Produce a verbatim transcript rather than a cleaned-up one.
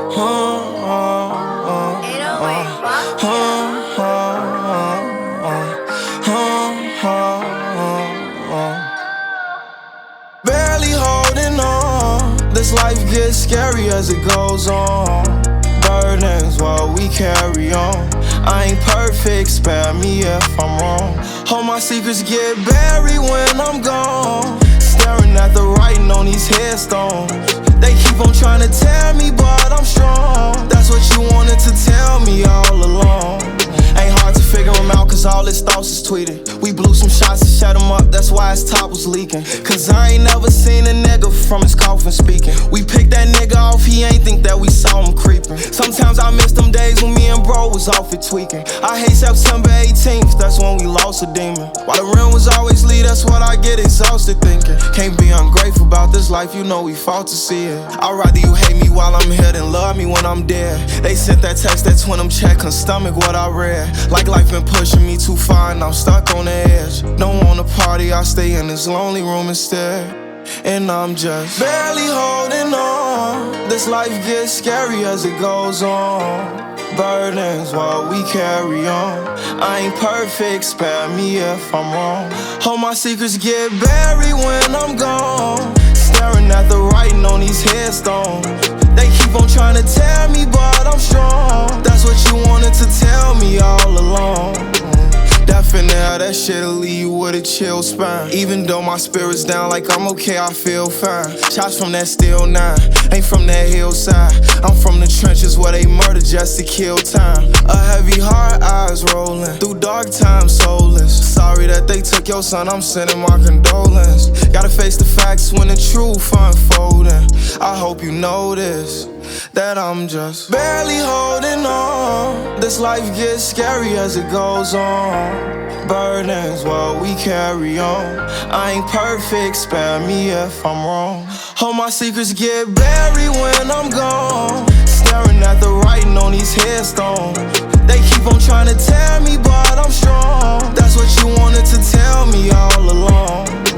Barely holding on. This life gets scary as it goes on. Burdens while we carry on. I ain't perfect, spare me if I'm wrong. All my secrets get buried when I'm gone. Staring at the writing on these headstones. They keep on trying to tear me, but I'm strong. That's what you wanted to tell me all along. Ain't hard to figure him out, cause all his thoughts is tweeted. We blew some shots and shut him up, that's why his top was leaking. Cause I ain't never seen a nigga from his coffin speaking. We picked that nigga off, he ain't think that we saw him creeping. Sometimes I miss them days when me and bro was off it tweaking. I hate September eighteenth, that's when we lost a demon. While the rim was always lead, that's what I get exhausted thinking. Can't be ungrateful about this life, you know we fought to see it. I'd rather you hate me while I'm here than love me when I'm dead. They sent that text, that twin them check, couldn't stomach what I read. Like life been pushing me too far and I'm stuck on the edge. Don't wanna party, I stay in this lonely room instead. And I'm just barely holding on. This life gets scary as it goes on. Burdens while we carry on. I ain't perfect, spare me if I'm wrong. All my secrets get buried when I'm gone. Staring at the writing on these headstones. They keep on trying to tear me, but I'm strong. That's what you wanted to tell me all along. Definitely, that shit'll leave you with a chill spine. Even though my spirit's down, like I'm okay, I feel fine. Shots from that steel nine, ain't from that hillside. I'm from the trenches where they murder just to kill time. A heavy heart, eyes rolling through dark times, soulless. Sorry that they took your son, I'm sending my condolence. Gotta face the facts when the truth unfolding. I hope you notice that I'm just barely holding on. This life gets scary as it goes on. Burdens while we carry on. I ain't perfect, spare me if I'm wrong. All my secrets get buried when I'm gone. Staring at the writing on these headstones. They keep on trying to tear me, but I'm strong. That's what you wanted to tell me all along.